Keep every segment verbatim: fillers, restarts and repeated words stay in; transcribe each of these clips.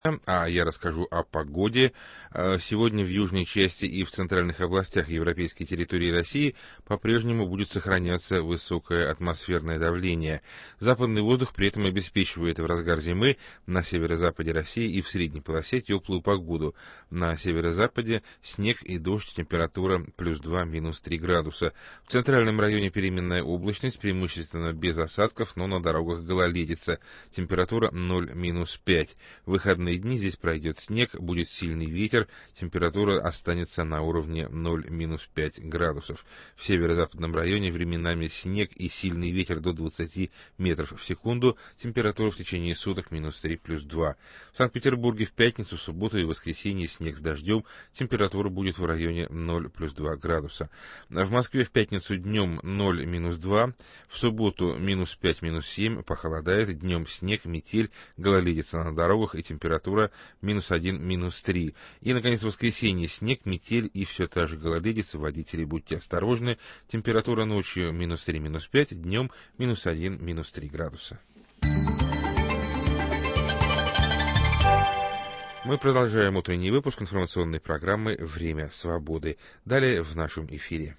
А я расскажу о погоде. Сегодня в южной части и в центральных областях европейской территории России по-прежнему будет сохраняться высокое атмосферное давление. Западный воздух при этом обеспечивает в разгар зимы на северо-западе России и в средней полосе теплую погоду. На северо-западе снег и дождь, температура плюс два, минус три градуса. В центральном районе переменная облачность, преимущественно без осадков, но на дорогах гололедица. Температура ноль, минус пять. Выходные дни здесь пройдет снег, будет сильный ветер, температура останется на уровне ноль, минус пять градусов. В северо-западном районе временами снег и сильный ветер до двадцати метров в секунду, температура в течение суток минус три, плюс два. В Санкт-Петербурге в пятницу, субботу и воскресенье снег с дождем, температура будет в районе ноль, плюс два градуса. В Москве в пятницу днем ноль, минус два, в субботу минус пять, минус семь, похолодает, днем снег, метель, гололедица на дорогах и температура минус один, минус три. И, наконец, в воскресенье снег, метель и все та же гололедица. Водители, будьте осторожны. Температура ночью минус три, минус пять, днем минус один, минус три градуса. Мы продолжаем утренний выпуск информационной программы «Время свободы». Далее в нашем эфире.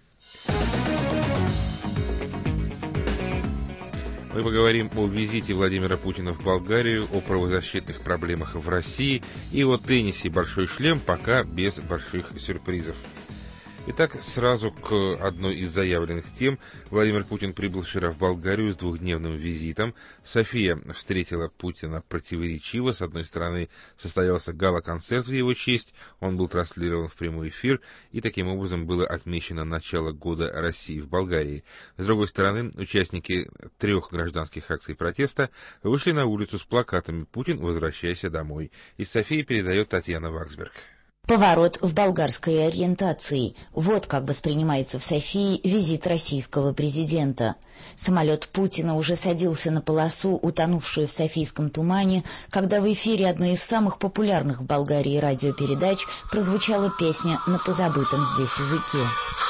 Мы поговорим о визите Владимира Путина в Болгарию, о правозащитных проблемах в России и о теннисе «Большой шлем», пока без больших сюрпризов. Итак, сразу к одной из заявленных тем. Владимир Путин прибыл вчера в Болгарию с двухдневным визитом. София встретила Путина противоречиво. С одной стороны, состоялся гала-концерт в его честь, он был транслирован в прямой эфир, и таким образом было отмечено начало года России в Болгарии. С другой стороны, участники трех гражданских акций протеста вышли на улицу с плакатами «Путин, возвращайся домой». Из Софии передает Татьяна Ваксберг. Поворот в болгарской ориентации. Вот как воспринимается в Софии визит российского президента. Самолет Путина уже садился на полосу, утонувшую в софийском тумане, когда в эфире одной из самых популярных в Болгарии радиопередач прозвучала песня на позабытом здесь языке.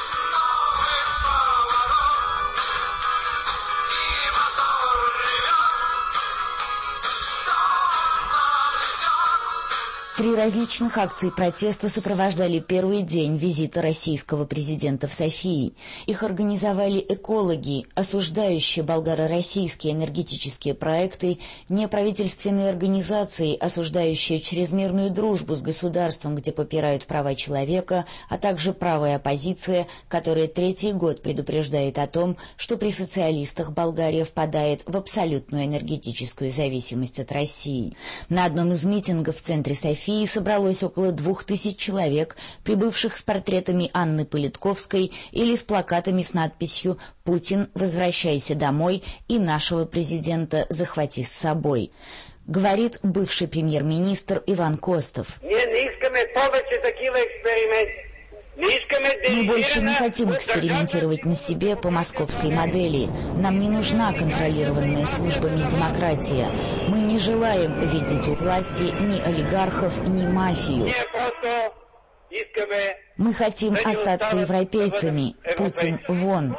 Три различных акции протеста сопровождали первый день визита российского президента в Софии. Их организовали экологи, осуждающие болгаро-российские энергетические проекты, неправительственные организации, осуждающие чрезмерную дружбу с государством, где попирают права человека, а также правая оппозиция, которая третий год предупреждает о том, что при социалистах Болгария впадает в абсолютную энергетическую зависимость от России. На одном из митингов в центре Софии собралось около двух тысяч человек, прибывших с портретами Анны Политковской или с плакатами с надписью «Путин, возвращайся домой» и «Нашего президента захвати с собой», говорит бывший премьер-министр Иван Костов. Мы больше не хотим экспериментировать на себе по московской модели. Нам не нужна контролированная службами демократия. Мы не желаем видеть у власти ни олигархов, ни мафию. Мы хотим остаться европейцами. Путин вон.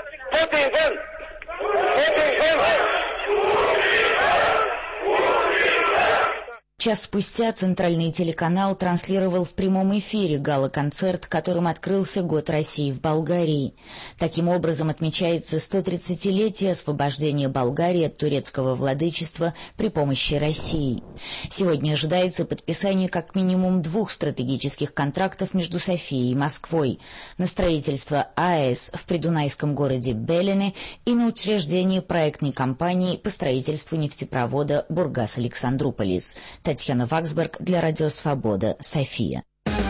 Час спустя центральный телеканал транслировал в прямом эфире гала-концерт, которым открылся год России в Болгарии. Таким образом отмечается сто тридцатилетие освобождения Болгарии от турецкого владычества при помощи России. Сегодня ожидается подписание как минимум двух стратегических контрактов между Софией и Москвой на строительство АЭС в придунайском городе Белене и на учреждение проектной компании по строительству нефтепровода Бургас-Александруполис. Татьяна Ваксберг для Радио Свобода, София.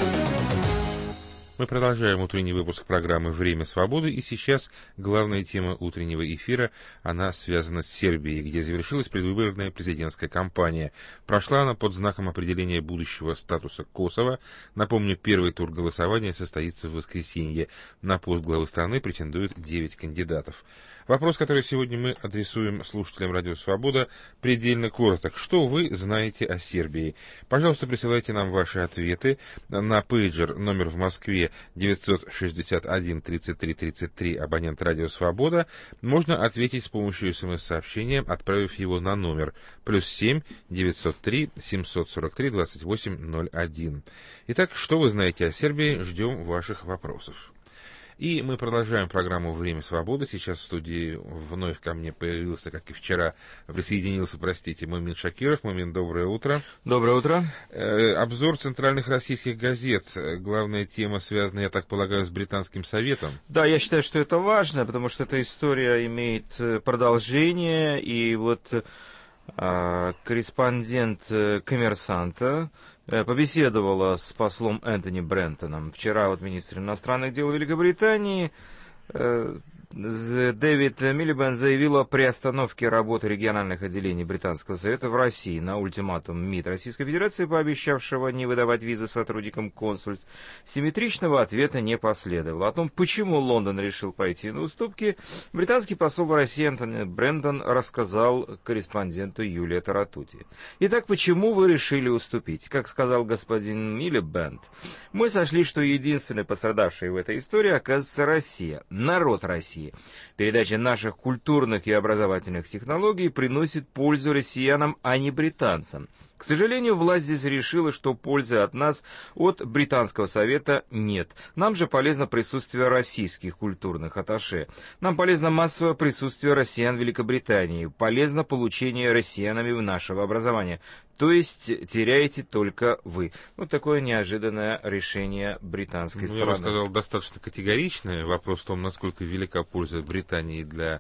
Мы продолжаем утренний выпуск программы «Время свободы», и сейчас главная тема утреннего эфира, она связана с Сербией, где завершилась предвыборная президентская кампания. Прошла она под знаком определения будущего статуса Косово. Напомню, первый тур голосования состоится в воскресенье. На пост главы страны претендуют девять кандидатов. Вопрос, который сегодня мы адресуем слушателям Радио Свобода, предельно короток. Что вы знаете о Сербии? Пожалуйста, присылайте нам ваши ответы на пейджер номер в Москве Москве девятьсот шестьдесят один тридцать три тридцать три, абонент «Радио Свобода», можно ответить с помощью смс-сообщения, отправив его на номер плюс семь девятьсот три семьсот сорок три двадцать восемь ноль один. Итак, что вы знаете о Сербии? Ждем ваших вопросов. И мы продолжаем программу «Время свободы». Сейчас в студии вновь ко мне появился, как и вчера, присоединился, простите, Мумин Шакиров. Мумин, доброе утро. Доброе утро. Э, обзор центральных российских газет. Главная тема связана, я так полагаю, с Британским советом. Да, я считаю, что это важно, потому что эта история имеет продолжение. И вот э, корреспондент «Коммерсанта» побеседовала с послом Энтони Брентоном. Вчера вот министр иностранных дел Великобритании э, Дэвид Милибэнд заявил о приостановке работы региональных отделений Британского совета в России на ультиматум МИД Российской Федерации, пообещавшего не выдавать визы сотрудникам консульств. Симметричного ответа не последовало. О том, почему Лондон решил пойти на уступки, британский посол в России Энтони Брентон рассказал корреспонденту Юлии Таратути. Итак, почему вы решили уступить? Как сказал господин Милибэнд, мы сошли, что единственной пострадавшей в этой истории оказывается Россия, народ России. Передача наших культурных и образовательных технологий приносит пользу россиянам, а не британцам. К сожалению, власть здесь решила, что пользы от нас, от Британского совета, нет. Нам же полезно присутствие российских культурных атташе. Нам полезно массовое присутствие россиян в Великобритании. Полезно получение россиянами нашего образования. То есть теряете только вы. Вот такое неожиданное решение британской ну, стороны. Я бы сказал, достаточно категоричное. Вопрос в том, насколько велика польза Британии для,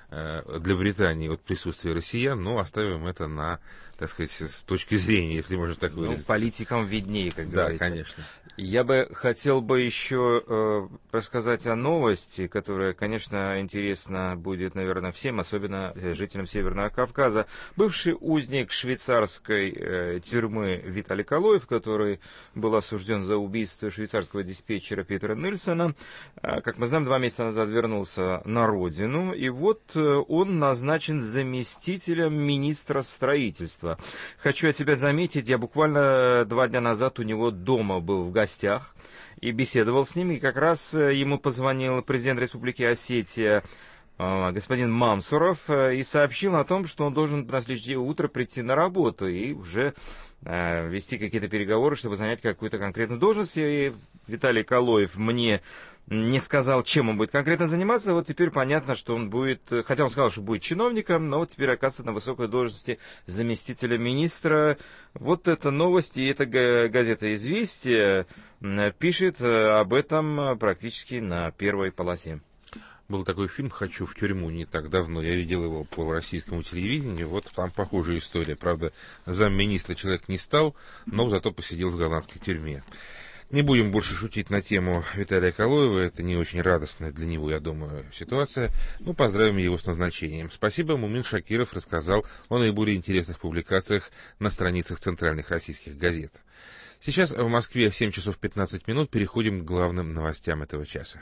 для Британии от присутствия россиян, но оставим это на, так сказать, с точки зрения, если можно так выразиться. Ну, политикам виднее, как говорится. Да, конечно. Я бы хотел бы еще э, рассказать о новости, которая, конечно, интересна будет, наверное, всем, особенно жителям Северного Кавказа. Бывший узник швейцарской э, тюрьмы Виталий Калоев, который был осужден за убийство швейцарского диспетчера Питера Нельсона, э, как мы знаем, два месяца назад вернулся на родину, и вот э, он назначен заместителем министра строительства. Хочу от себя заметить, я буквально два дня назад у него дома был в гостях, гостях и беседовал с ними, и как раз ему позвонил президент Республики Осетия господин Мамсуров и сообщил о том, что он должен на следующее утро прийти на работу и уже э, вести какие-то переговоры, чтобы занять какую-то конкретную должность. И Виталий Калоев мне не сказал, чем он будет конкретно заниматься. Вот теперь понятно, что он будет, хотя он сказал, что будет чиновником, но вот теперь оказывается на высокой должности заместителя министра. Вот эта новость, и эта газета «Известия» пишет об этом практически на первой полосе. Был такой фильм «Хочу в тюрьму» не так давно. Я видел его по российскому телевидению. Вот там похожая история. Правда, замминистра человек не стал, но зато посидел в голландской тюрьме. Не будем больше шутить на тему Виталия Калоева. Это не очень радостная для него, я думаю, ситуация. Ну, поздравим его с назначением. Спасибо. Мумин Шакиров рассказал о наиболее интересных публикациях на страницах центральных российских газет. Сейчас в Москве семь часов пятнадцать минут. Переходим к главным новостям этого часа.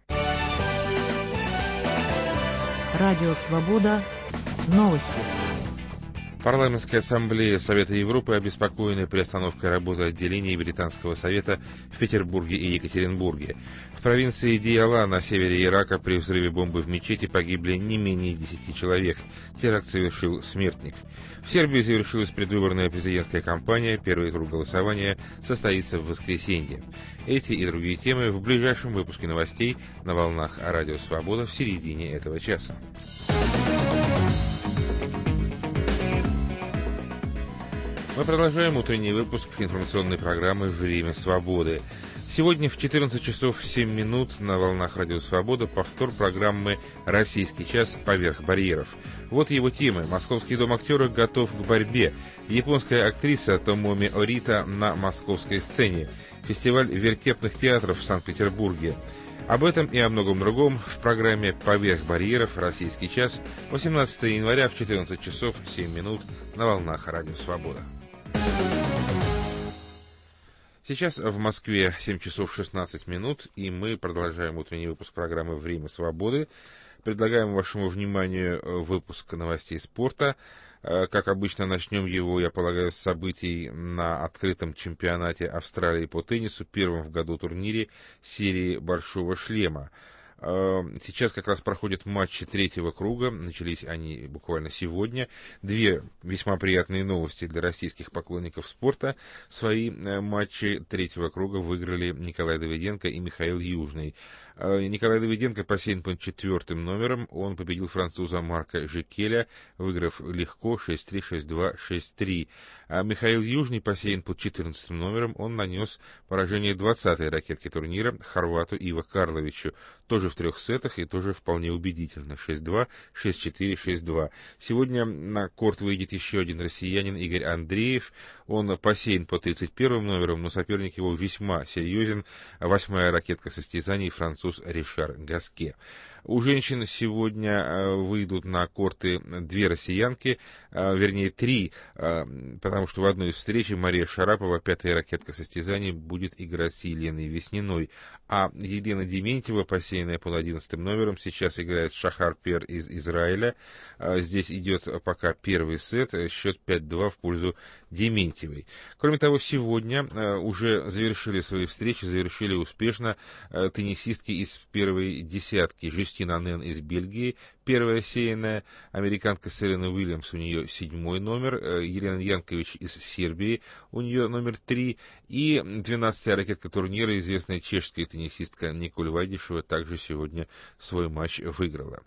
Радио «Свобода». Новости. Парламентская ассамблея Совета Европы обеспокоена приостановкой работы отделений Британского совета в Петербурге и Екатеринбурге. В провинции Диала на севере Ирака при взрыве бомбы в мечети погибли не менее десяти человек. Теракт совершил смертник. В Сербии завершилась предвыборная президентская кампания. Первый тур голосования состоится в воскресенье. Эти и другие темы в ближайшем выпуске новостей на волнах Радио Свобода в середине этого часа. Мы продолжаем утренний выпуск информационной программы «Время свободы». Сегодня в четырнадцать часов семь минут на волнах Радио Свобода повтор программы «Российский час. Поверх барьеров». Вот его темы. Московский дом актера готов к борьбе. Японская актриса Томоми Орита на московской сцене. Фестиваль вертепных театров в Санкт-Петербурге. Об этом и о многом другом в программе «Поверх барьеров. Российский час» восемнадцатого января в четырнадцать часов семь минут на волнах Радио Свобода. Сейчас в Москве семь часов шестнадцать минут, и мы продолжаем утренний выпуск программы «Время свободы». Предлагаем вашему вниманию выпуск новостей спорта. Как обычно, начнем его, я полагаю, с событий на открытом чемпионате Австралии по теннису, первом в году турнире серии «Большого шлема». Сейчас как раз проходят матчи третьего круга, начались они буквально сегодня. Две весьма приятные новости для российских поклонников спорта. Свои матчи третьего круга выиграли Николай Давыденко и Михаил Южный. Николай Давыденко посеян под четвертым номером, он победил француза Марка Жекеля, выиграв легко шесть три, шесть два, шесть три. А Михаил Южный посеян под четырнадцатым номером, он нанес поражение двадцатой ракетке турнира хорвату Иво Карловичу, тоже в трех сетах и тоже вполне убедительно, шесть два, шесть четыре, шесть два. Сегодня на корт выйдет еще один россиянин Игорь Андреев, он посеян под тридцать первым номером, но соперник его весьма серьезен, восьмая ракетка состязаний француз Ришар Гаске. У женщин сегодня выйдут на корты две россиянки, вернее три, потому что в одной из встреч Мария Шарапова, пятая ракетка состязаний, будет играть с Еленой Весниной. А Елена Дементьева, посеянная под одиннадцатым номером, сейчас играет Шахар Пер из Израиля. Здесь идет пока первый сет, счет пять два в пользу Дементьевой. Кроме того, сегодня уже завершили свои встречи, завершили успешно теннисистки из первой десятки. Жюстина Нэн из Бельгии, первая сеянная, американка Серена Уильямс, у нее седьмой номер, Елена Янкович из Сербии, у нее номер три, и двенадцатая ракетка турнира, известная чешская теннисистка Николь Вайдишева, также сегодня свой матч выиграла.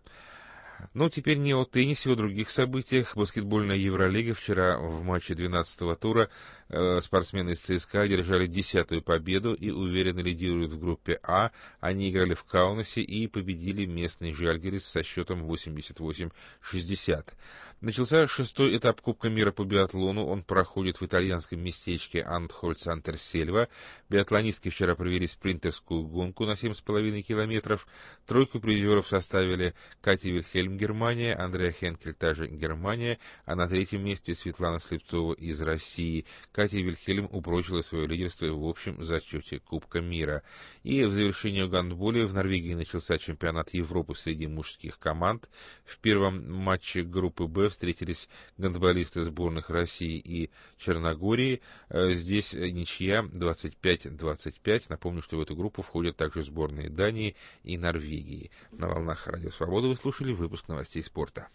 Ну, теперь не о теннисе, о других событиях. Баскетбольная Евролига. Вчера в матче двенадцатого тура э, спортсмены из ЦСКА одержали десятую победу и уверенно лидируют в группе А. Они играли в Каунасе и победили местный Жальгирис со счетом восемьдесят восемь шестьдесят. Начался шестой этап Кубка мира по биатлону. Он проходит в итальянском местечке Антхольц-Антерсельва. Биатлонистки вчера провели спринтерскую гонку на семь с половиной километров. Тройку призеров составили Катя Вильхельм, Германия, Андреа Хенкель, та же Германия, а на третьем месте Светлана Слепцова из России. Катя Вильхельм упрочила свое лидерство в общем зачете Кубка мира. И в завершение гандбола в Норвегии начался чемпионат Европы среди мужских команд. В первом матче группы Б встретились гандболисты сборных России и Черногории. Здесь ничья двадцать пять двадцать пять. Напомню, что в эту группу входят также сборные Дании и Норвегии. На волнах Радио Свобода вы слушали выпуск новостей спорта.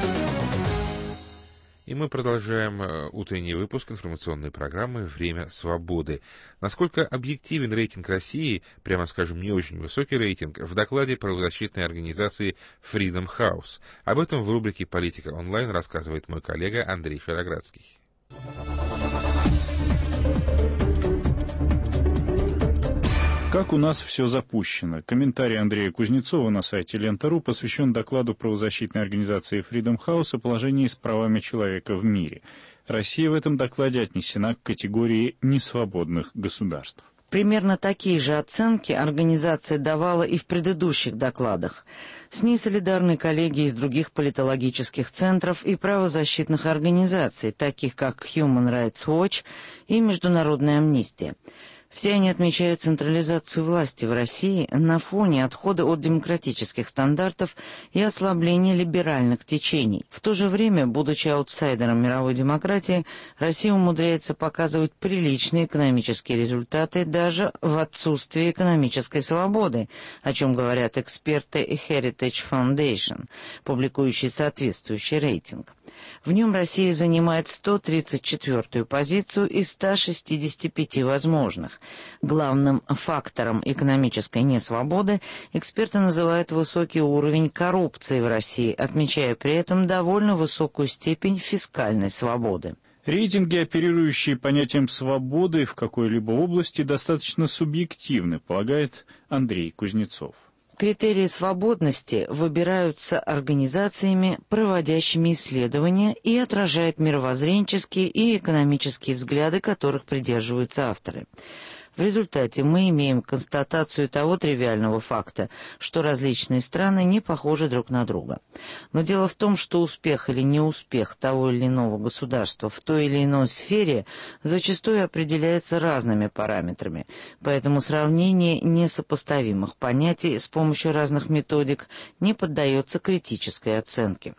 И мы продолжаем утренний выпуск информационной программы «Время свободы». Насколько объективен рейтинг России, прямо скажем, не очень высокий рейтинг, в докладе правозащитной организации Freedom House. Об этом в рубрике «Политика онлайн» рассказывает мой коллега Андрей Шароградский. Как у нас все запущено. Комментарий Андрея Кузнецова на сайте Лента.ру посвящен докладу правозащитной организации Freedom House о положении с правами человека в мире. Россия в этом докладе отнесена к категории несвободных государств. Примерно такие же оценки организация давала и в предыдущих докладах. С ней солидарны коллеги из других политологических центров и правозащитных организаций, таких как Human Rights Watch и Международная амнистия. Все они отмечают централизацию власти в России на фоне отхода от демократических стандартов и ослабления либеральных течений. В то же время, будучи аутсайдером мировой демократии, Россия умудряется показывать приличные экономические результаты даже в отсутствии экономической свободы, о чем говорят эксперты Heritage Foundation, публикующие соответствующий рейтинг. В нем Россия занимает сто тридцать четвёртую позицию из ста шестидесяти пяти возможных. Главным фактором экономической несвободы эксперты называют высокий уровень коррупции в России, отмечая при этом довольно высокую степень фискальной свободы. Рейтинги, оперирующие понятием свободы в какой-либо области, достаточно субъективны, полагает Андрей Кузнецов. Критерии свободности выбираются организациями, проводящими исследования, и отражают мировоззренческие и экономические взгляды, которых придерживаются авторы. В результате мы имеем констатацию того тривиального факта, что различные страны не похожи друг на друга. Но дело в том, что успех или неуспех того или иного государства в той или иной сфере зачастую определяется разными параметрами, поэтому сравнение несопоставимых понятий с помощью разных методик не поддается критической оценке.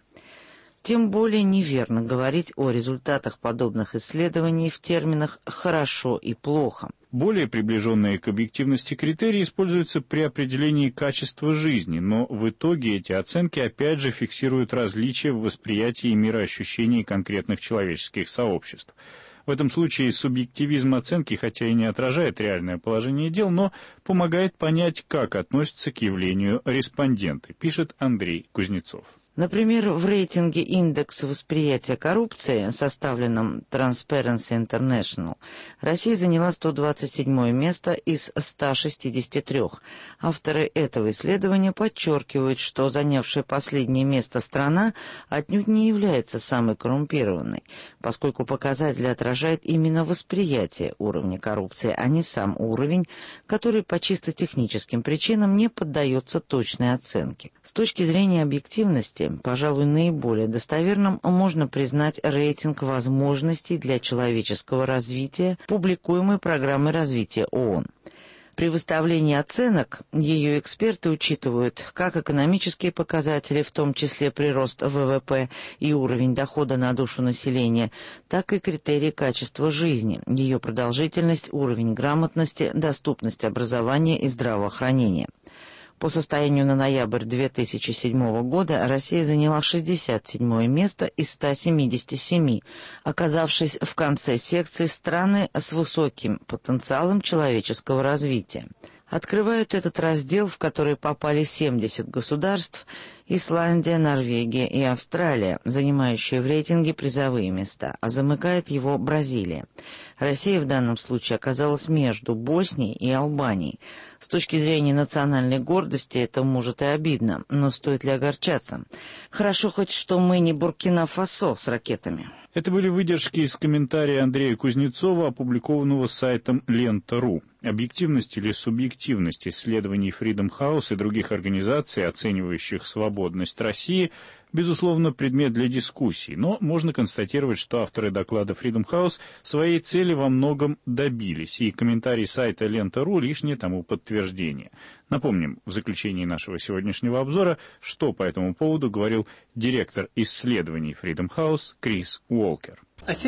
Тем более неверно говорить о результатах подобных исследований в терминах «хорошо» и «плохо». Более приближенные к объективности критерии используются при определении качества жизни, но в итоге эти оценки опять же фиксируют различия в восприятии и мироощущении конкретных человеческих сообществ. В этом случае субъективизм оценки, хотя и не отражает реальное положение дел, но помогает понять, как относятся к явлению респонденты, пишет Андрей Кузнецов. Например, в рейтинге индекса восприятия коррупции, составленном Transparency International, Россия заняла сто двадцать седьмое место из ста шестидесяти трёх. Авторы этого исследования подчеркивают, что занявшая последнее место страна отнюдь не является самой коррумпированной, поскольку показатель отражает именно восприятие уровня коррупции, а не сам уровень, который по чисто техническим причинам не поддается точной оценке. С точки зрения объективности, пожалуй, наиболее достоверным можно признать рейтинг возможностей для человеческого развития, публикуемый Программой развития ООН. При выставлении оценок ее эксперты учитывают как экономические показатели, в том числе прирост ВВП и уровень дохода на душу населения, так и критерии качества жизни, ее продолжительность, уровень грамотности, доступность образования и здравоохранения. По состоянию на ноябрь две тысячи седьмого года Россия заняла шестьдесят седьмое место из ста семидесяти семи, оказавшись в конце секции страны с высоким потенциалом человеческого развития. Открывают этот раздел, в который попали семьдесят государств: Исландия, Норвегия и Австралия, занимающие в рейтинге призовые места, а замыкает его Бразилия. Россия в данном случае оказалась между Боснией и Албанией. С точки зрения национальной гордости это может и обидно, но стоит ли огорчаться? Хорошо хоть, что мы не Буркина-Фасо с ракетами. Это были выдержки из комментария Андрея Кузнецова, опубликованного сайтом лента точка ру. Объективность или субъективность исследований Freedom House и других организаций, оценивающих свободность России, безусловно, предмет для дискуссий, но можно констатировать, что авторы доклада Freedom House своей цели во многом добились, и комментарий сайта лента точка ру лишнее тому подтверждение. Напомним в заключении нашего сегодняшнего обзора, что по этому поводу говорил директор исследований Freedom House Крис Уолкер.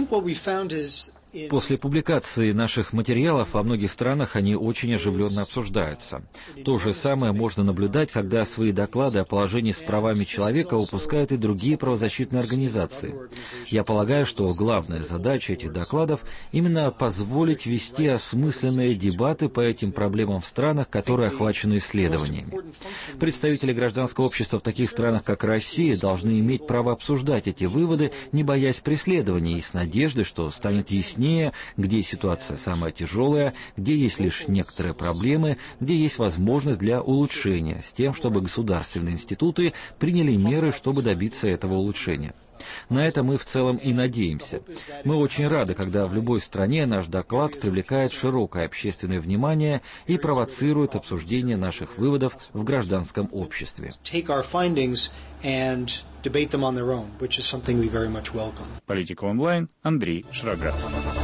После публикации наших материалов во многих странах они очень оживленно обсуждаются. То же самое можно наблюдать, когда свои доклады о положении с правами человека выпускают и другие правозащитные организации. Я полагаю, что главная задача этих докладов именно позволить вести осмысленные дебаты по этим проблемам в странах, которые охвачены исследованиями. Представители гражданского общества в таких странах, как Россия, должны иметь право обсуждать эти выводы, не боясь преследований, и с надеждой, что станет яснее, где ситуация самая тяжелая, где есть лишь некоторые проблемы, где есть возможность для улучшения, с тем, чтобы государственные институты приняли меры, чтобы добиться этого улучшения. На это мы в целом и надеемся. Мы очень рады, когда в любой стране наш доклад привлекает широкое общественное внимание и провоцирует обсуждение наших выводов в гражданском обществе. Политика онлайн, Андрей Шрагацкий.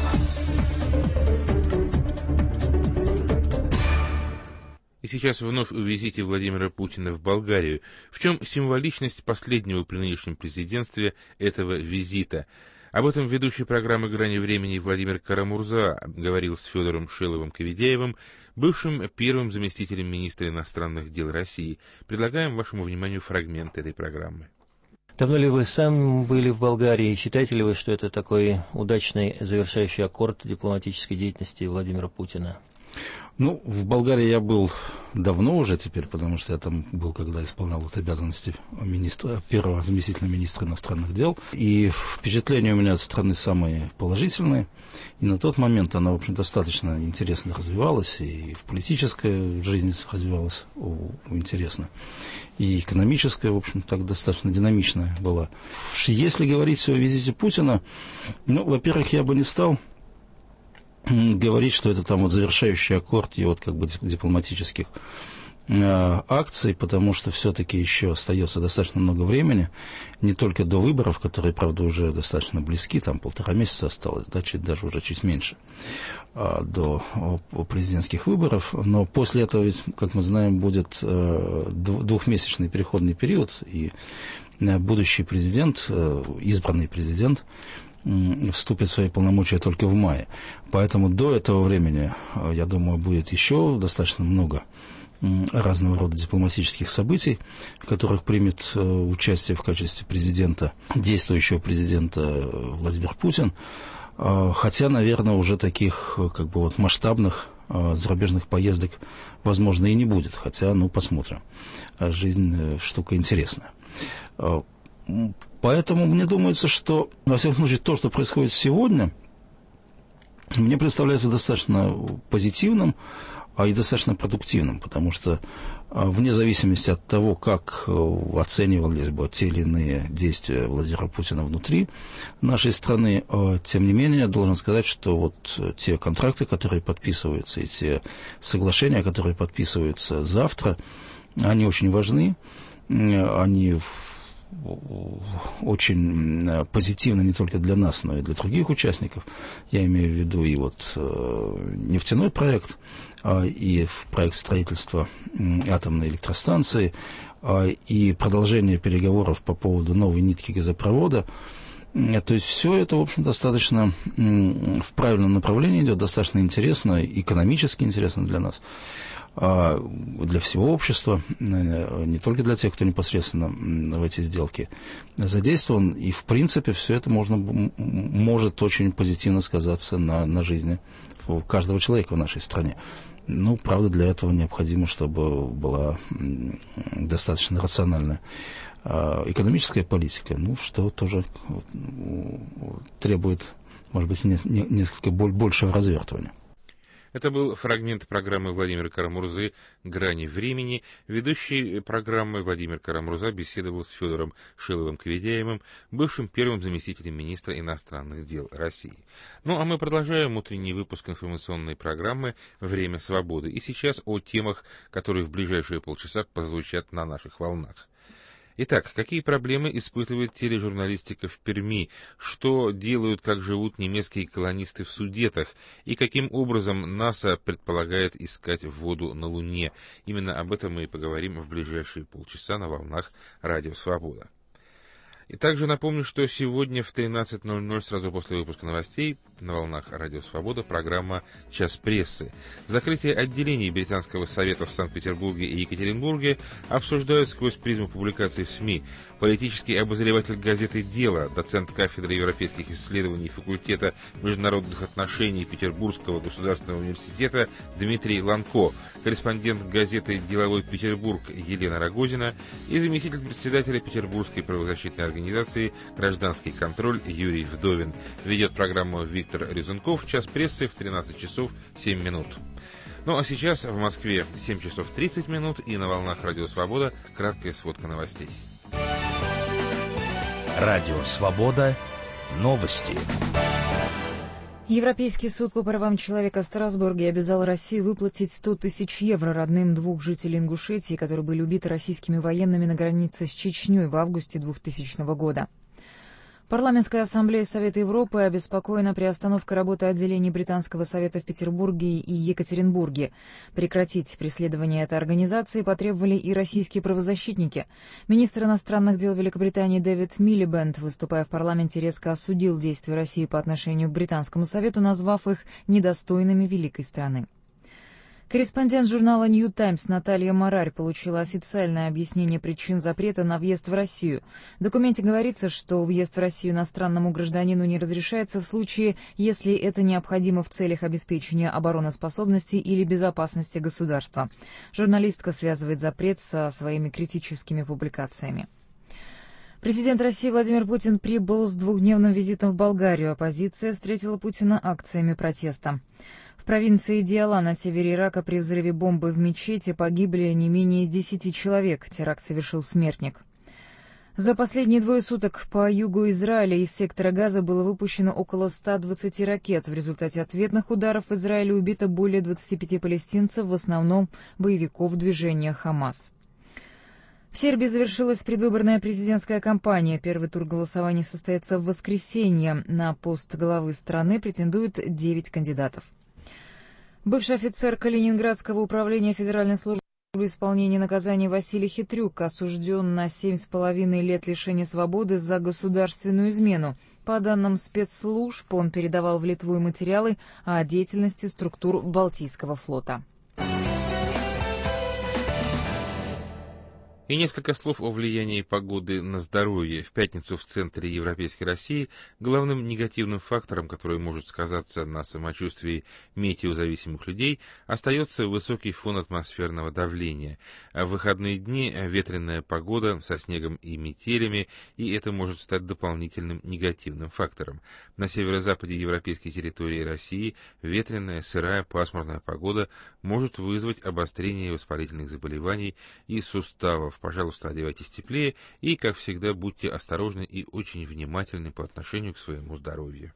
И сейчас вновь о визите Владимира Путина в Болгарию. В чем символичность последнего при нынешнем президентстве этого визита? Об этом ведущий программы «Грани времени» Владимир Карамурза говорил с Федором Шиловым-Ковидеевым, бывшим первым заместителем министра иностранных дел России. Предлагаем вашему вниманию фрагмент этой программы. Давно ли вы сами были в Болгарии? Считаете ли вы, что это такой удачный завершающий аккорд дипломатической деятельности Владимира Путина? Ну, в Болгарии я был давно уже теперь, потому что я там был, когда исполнял вот обязанности министра, первого заместителя министра иностранных дел. И впечатления у меня от страны самые положительные. И на тот момент она, в общем, достаточно интересно развивалась, и в политической жизни развивалась о, интересно, и экономическая, в общем, так достаточно динамичная была. Если говорить о визите Путина, ну, во-первых, я бы не стал говорить, что это там вот завершающий аккорд и вот как бы дипломатических акций, потому что все-таки еще остается достаточно много времени, не только до выборов, которые, правда, уже достаточно близки, там полтора месяца осталось, да, чуть, даже уже чуть меньше, до президентских выборов, но после этого, ведь, как мы знаем, будет двухмесячный переходный период, и будущий президент, избранный президент, вступит в свои полномочия только в мае. Поэтому до этого времени, я думаю, будет еще достаточно много разного рода дипломатических событий, в которых примет участие в качестве президента, действующего президента Владимир Путин. Хотя, наверное, уже таких как бы вот масштабных зарубежных поездок, возможно, и не будет. Хотя, ну, посмотрим. Жизнь штука интересная. Поэтому мне думается, что, во всяком случае, то, что происходит сегодня, мне представляется достаточно позитивным, а и достаточно продуктивным, потому что вне зависимости от того, как оценивались бы те или иные действия Владимира Путина внутри нашей страны, тем не менее, я должен сказать, что вот те контракты, которые подписываются, и те соглашения, которые подписываются завтра, они очень важны, они очень позитивно не только для нас, но и для других участников. Я имею в виду и вот э, нефтяной проект, э, и проект строительства э, атомной электростанции, э, и продолжение переговоров по поводу новой нитки газопровода. Э, то есть все это, в общем, достаточно э, в правильном направлении идет, достаточно интересно, экономически интересно для нас, для всего общества, не только для тех, кто непосредственно в эти сделки задействован. И, в принципе, все это можно, может очень позитивно сказаться на, на жизни каждого человека в нашей стране. Ну, правда, для этого необходимо, чтобы была достаточно рациональная экономическая политика, ну, что тоже требует, может быть, несколько большего развертывания. Это был фрагмент программы Владимира Карамурзы «Грани времени». Ведущий программы Владимир Карамурза беседовал с Федором Шиловым-Киведяевым, бывшим первым заместителем министра иностранных дел России. Ну, а мы продолжаем утренний выпуск информационной программы «Время свободы». И сейчас о темах, которые в ближайшие полчаса прозвучат на наших волнах. Итак, какие проблемы испытывает тележурналистика в Перми, что делают, как живут немецкие колонисты в Судетах, и каким образом НАСА предполагает искать воду на Луне. Именно об этом мы и поговорим в ближайшие полчаса на волнах Радио Свобода. И также напомню, что сегодня в тринадцать ноль ноль, сразу после выпуска новостей, на волнах Радио Свобода, программа «Час прессы». Закрытие отделений Британского совета в Санкт-Петербурге и Екатеринбурге обсуждают сквозь призму публикаций в СМИ. Политический обозреватель газеты «Дело», доцент кафедры европейских исследований факультета международных отношений Петербургского государственного университета Дмитрий Ланко, корреспондент газеты «Деловой Петербург» Елена Рогозина и заместитель председателя Петербургской правозащитной организации «Гражданский контроль» Юрий Вдовин. Ведет программу Виктор Резунков. Час прессы в тринадцать часов семь минут. Ну а сейчас в Москве семь часов тридцать минут и на волнах Радио Свобода краткая сводка новостей. Радио Свобода. Новости. Европейский суд по правам человека в Страсбурге обязал Россию выплатить сто тысяч евро родным двух жителей Ингушетии, которые были убиты российскими военными на границе с Чечней в августе двухтысячного года. Парламентская ассамблея Совета Европы обеспокоена приостановкой работы отделений Британского совета в Петербурге и Екатеринбурге. Прекратить преследование этой организации потребовали и российские правозащитники. Министр иностранных дел Великобритании Дэвид Милибэнд, выступая в парламенте, резко осудил действия России по отношению к Британскому совету, назвав их недостойными великой страны. Корреспондент журнала «Нью Таймс» Наталья Марарь получила официальное объяснение причин запрета на въезд в Россию. В документе говорится, что въезд в Россию иностранному гражданину не разрешается в случае, если это необходимо в целях обеспечения обороноспособности или безопасности государства. Журналистка связывает запрет со своими критическими публикациями. Президент России Владимир Путин прибыл с двухдневным визитом в Болгарию. Оппозиция встретила Путина акциями протеста. В провинции Диала на севере Ирака при взрыве бомбы в мечети погибли не менее десяти человек. Теракт совершил смертник. За последние двое суток по югу Израиля из сектора Газа было выпущено около ста двадцати ракет. В результате ответных ударов в Израиле убито более двадцати пяти палестинцев, в основном боевиков движения «Хамас». В Сербии завершилась предвыборная президентская кампания. Первый тур голосования состоится в воскресенье. На пост главы страны претендуют девять кандидатов. Бывший офицер Калининградского управления Федеральной службы исполнения наказания Василий Хитрюк осужден на семь с половиной лет лишения свободы за государственную измену. По данным спецслужб, он передавал в Литву материалы о деятельности структур Балтийского флота. И несколько слов о влиянии погоды на здоровье. В пятницу в центре Европейской России главным негативным фактором, который может сказаться на самочувствии метеозависимых людей, остается высокий фон атмосферного давления. В выходные дни ветреная погода со снегом и метелями, и это может стать дополнительным негативным фактором. На северо-западе европейской территории России ветреная, сырая, пасмурная погода может вызвать обострение воспалительных заболеваний и суставов. Пожалуйста, одевайтесь теплее и, как всегда, будьте осторожны и очень внимательны по отношению к своему здоровью.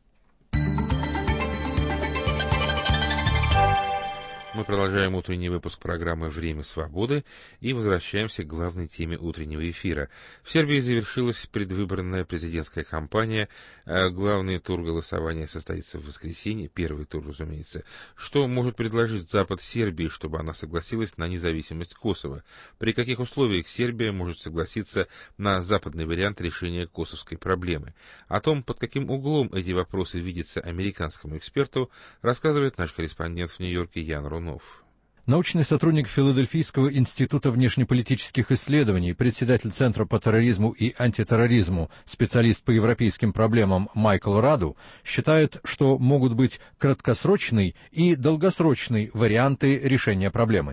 Мы продолжаем утренний выпуск программы «Время свободы» и возвращаемся к главной теме утреннего эфира. В Сербии завершилась предвыборная президентская кампания. Главный тур голосования состоится в воскресенье, первый тур, разумеется. Что может предложить Запад Сербии, чтобы она согласилась на независимость Косово? При каких условиях Сербия может согласиться на западный вариант решения косовской проблемы? О том, под каким углом эти вопросы видятся американскому эксперту, рассказывает наш корреспондент в Нью-Йорке Ян Рунов. Научный сотрудник Филадельфийского института внешнеполитических исследований, председатель Центра по терроризму и антитерроризму, специалист по европейским проблемам Майкл Раду, считает, что могут быть краткосрочный и долгосрочный варианты решения проблемы.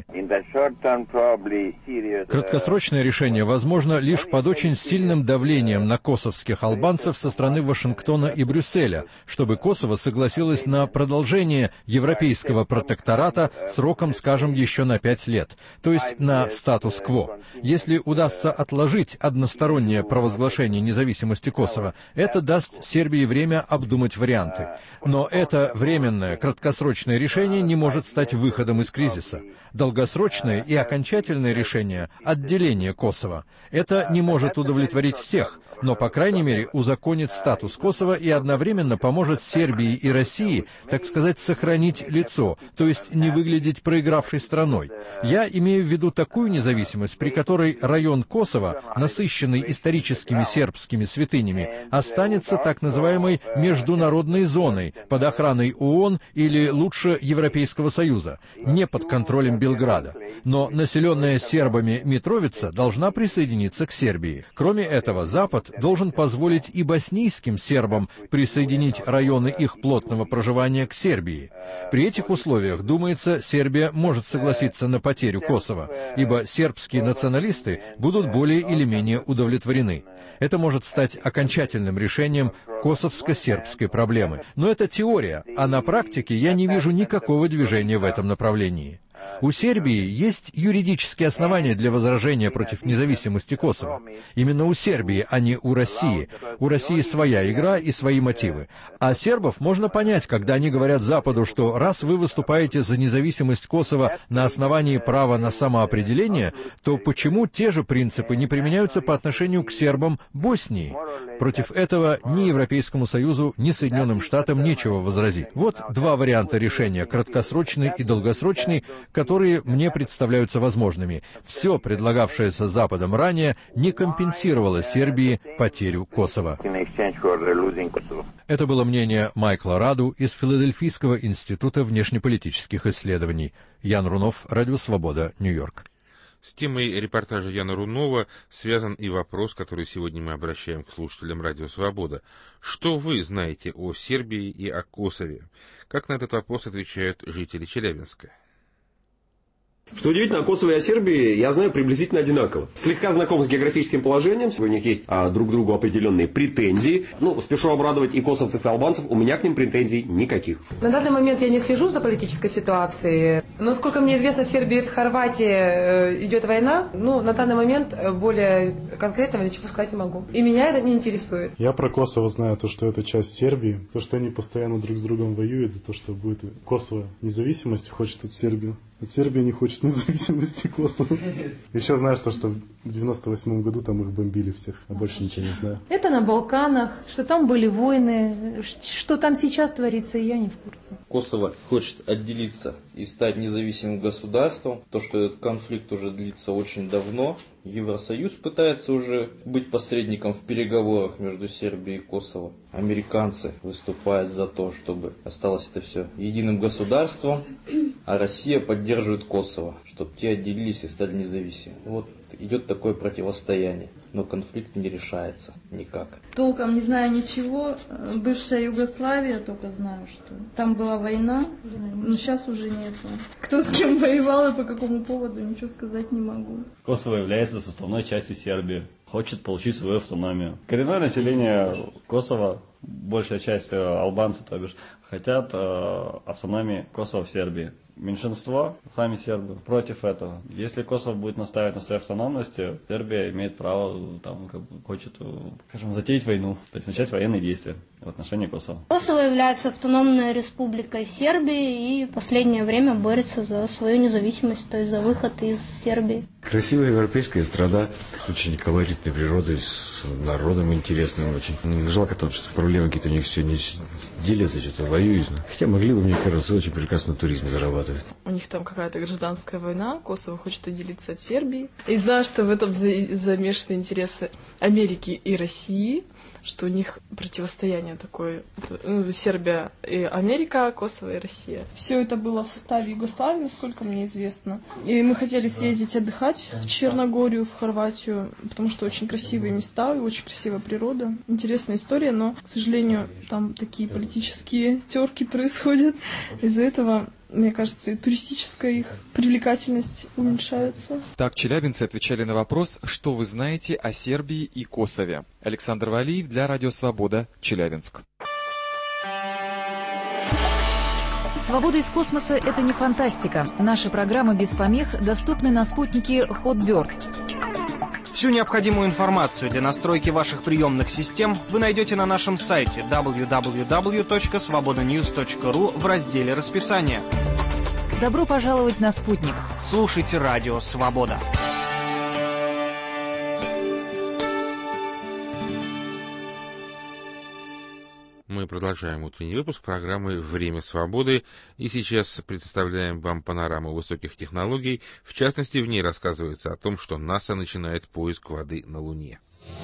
Краткосрочное решение возможно лишь под очень сильным давлением на косовских албанцев со стороны Вашингтона и Брюсселя, чтобы Косово согласилось на продолжение европейского протектората сроком, скажем, еще на пять лет, то есть на статус-кво. Если удастся отложить одностороннее провозглашение независимости Косово, это даст Сербии время обдумать варианты. Но это временное, краткосрочное решение не может стать выходом из кризиса. Долгосрочное и окончательное решение — отделение Косово. Это не может удовлетворить всех, но, по крайней мере, узаконит статус Косово и одновременно поможет Сербии и России, так сказать, сохранить лицо, то есть не выглядеть проигравшей страной. Я имею в виду такую независимость, при которой район Косово, насыщенный историческими сербскими святынями, останется так называемой международной зоной под охраной ООН или, лучше, Европейского Союза, не под контролем Белграда. Но населенная сербами Митровица должна присоединиться к Сербии. Кроме этого, Запад должен позволить и боснийским сербам присоединить районы их плотного проживания к Сербии. При этих условиях, думается, Сербия может согласиться на потерю Косово, ибо сербские националисты будут более или менее удовлетворены. Это может стать окончательным решением косовско-сербской проблемы. Но это теория, а на практике я не вижу никакого движения в этом направлении. У Сербии есть юридические основания для возражения против независимости Косово. Именно у Сербии, а не у России. У России своя игра и свои мотивы. А сербов можно понять, когда они говорят Западу, что раз вы выступаете за независимость Косово на основании права на самоопределение, то почему те же принципы не применяются по отношению к сербам Боснии? Против этого ни Европейскому Союзу, ни Соединенным Штатам нечего возразить. Вот два варианта решения, краткосрочный и долгосрочный, которые мне представляются возможными. Все, предлагавшееся Западом ранее, не компенсировало Сербии потерю Косово. Это было мнение Майкла Раду из Филадельфийского института внешнеполитических исследований. Ян Рунов, Радио Свобода, Нью-Йорк. С темой репортажа Яна Рунова связан и вопрос, который сегодня мы обращаем к слушателям Радио Свобода. Что вы знаете о Сербии и о Косове? Как на этот вопрос отвечают жители Челябинска? Что удивительно, о Косово и о Сербии я знаю приблизительно одинаково. Слегка знаком с географическим положением, у них есть а, друг к другу определенные претензии. Ну, спешу обрадовать и косовцев, и албанцев, у меня к ним претензий никаких. На данный момент я не слежу за политической ситуацией. Но, насколько мне известно, в Сербии и Хорватии идет война. Ну, на данный момент более конкретного ничего сказать не могу. И меня это не интересует. Я про Косово знаю то, что это часть Сербии. То, что они постоянно друг с другом воюют за то, что будет Косово независимость, хочет тут Сербию. Вот Сербия не хочет независимости Косово. Еще знаю, что, что в девяносто восьмом году там их бомбили всех, а больше ничего не знаю. Это на Балканах, что там были войны, что там сейчас творится, я не в курсе. Косово хочет отделиться и стать независимым государством. То, что этот конфликт уже длится очень давно. Евросоюз пытается уже быть посредником в переговорах между Сербией и Косово. Американцы выступают за то, чтобы осталось это все единым государством, а Россия поддерживает Косово, чтобы те отделились и стали независимыми. Вот идет такое противостояние, но конфликт не решается никак. Толком не знаю ничего. Бывшая Югославия, только знаю, что там была война, но сейчас уже нету. Кто с кем воевал и по какому поводу, ничего сказать не могу. Косово является составной частью Сербии, хочет получить свою автономию. Коренное население Косово, большая часть албанцев, то бишь, хотят э, автономии Косово в Сербии. Меньшинство, сами сербы, против этого. Если Косово будет настаивать на своей автономности, Сербия имеет право, там, как бы, хочет, скажем, затеять войну, то есть начать военные действия в отношении Косово. Косово является автономной республикой Сербии и в последнее время борется за свою независимость, то есть за выход из Сербии. Красивая европейская страна, очень колоритной природой, с народом интересным очень. Жалко том, что проблемы какие-то у них все не делятся, что-то воюют. Хотя могли бы, мне кажется, очень прекрасно на туризме зарабатывать. У них там какая-то гражданская война, Косово хочет отделиться от Сербии. И знаю, что в этом замешаны интересы Америки и России, что у них противостояние такое. Ну, Сербия и Америка, Косово и Россия. Все это было в составе Югославии, насколько мне известно. И мы хотели съездить отдыхать в Черногорию, в Хорватию, потому что очень красивые места и очень красивая природа. Интересная история, но, к сожалению, там такие политические терки происходят. Из-за этого, мне кажется, и туристическая их привлекательность уменьшается. Так челябинцы отвечали на вопрос, что вы знаете о Сербии и Косове. Александр Валиев для Радио Свобода, Челябинск. Свобода из космоса – это не фантастика. Наши программы без помех доступны на спутнике Hotbird. Всю необходимую информацию для настройки ваших приемных систем вы найдете на нашем сайте дабл ю дабл ю дабл ю точка свобода ньюс точка ру в разделе «Расписание». Добро пожаловать на спутник. Слушайте Радио Свобода. Мы продолжаем утренний выпуск программы «Время свободы», и сейчас представляем вам панораму высоких технологий. В частности, в ней рассказывается о том, что НАСА начинает поиск воды на Луне.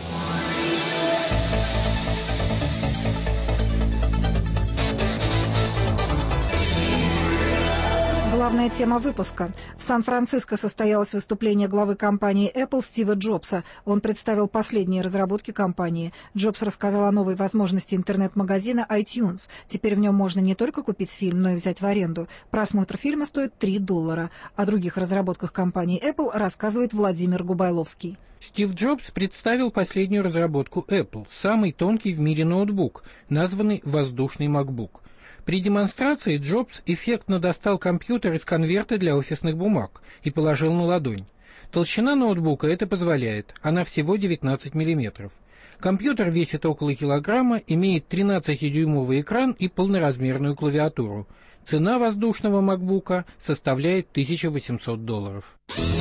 Главная тема выпуска. В Сан-Франциско состоялось выступление главы компании Apple Стива Джобса. Он представил последние разработки компании. Джобс рассказал о новой возможности интернет-магазина iTunes. Теперь в нем можно не только купить фильм, но и взять в аренду. Просмотр фильма стоит три доллара. О других разработках компании Apple рассказывает Владимир Губайловский. Стив Джобс представил последнюю разработку Apple, самый тонкий в мире ноутбук, названный «воздушный MacBook». При демонстрации Джобс эффектно достал компьютер из конверта для офисных бумаг и положил на ладонь. Толщина ноутбука это позволяет, она всего девятнадцать миллиметров. Компьютер весит около килограмма, имеет тринадцатидюймовый экран и полноразмерную клавиатуру. Цена воздушного MacBook'а составляет тысяча восемьсот долларов.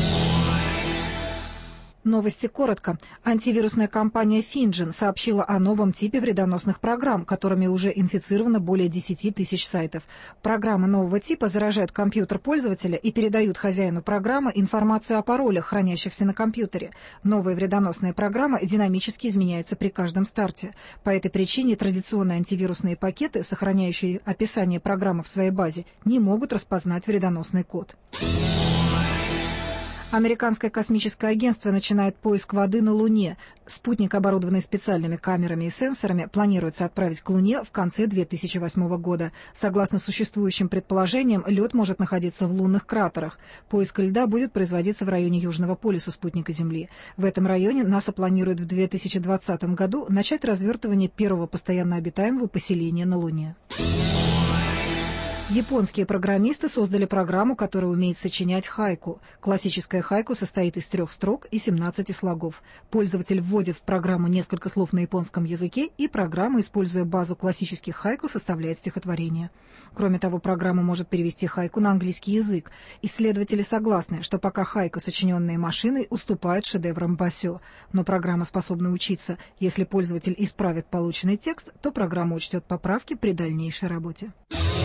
Новости коротко. Антивирусная компания Finjan сообщила о новом типе вредоносных программ, которыми уже инфицировано более десяти тысяч сайтов. Программы нового типа заражают компьютер пользователя и передают хозяину программы информацию о паролях, хранящихся на компьютере. Новые вредоносные программы динамически изменяются при каждом старте. По этой причине традиционные антивирусные пакеты, сохраняющие описание программы в своей базе, не могут распознать вредоносный код. Американское космическое агентство начинает поиск воды на Луне. Спутник, оборудованный специальными камерами и сенсорами, планируется отправить к Луне в конце две тысячи восьмого года. Согласно существующим предположениям, лед может находиться в лунных кратерах. Поиск льда будет производиться в районе Южного полюса спутника Земли. В этом районе НАСА планирует в две тысячи двадцатом году начать развертывание первого постоянно обитаемого поселения на Луне. Японские программисты создали программу, которая умеет сочинять хайку. Классическая хайку состоит из трех строк и семнадцати слогов. Пользователь вводит в программу несколько слов на японском языке, и программа, используя базу классических хайку, составляет стихотворение. Кроме того, программа может перевести хайку на английский язык. Исследователи согласны, что пока хайку, сочиненные машиной, уступают шедеврам Басё. Но программа способна учиться. Если пользователь исправит полученный текст, то программа учтет поправки при дальнейшей работе.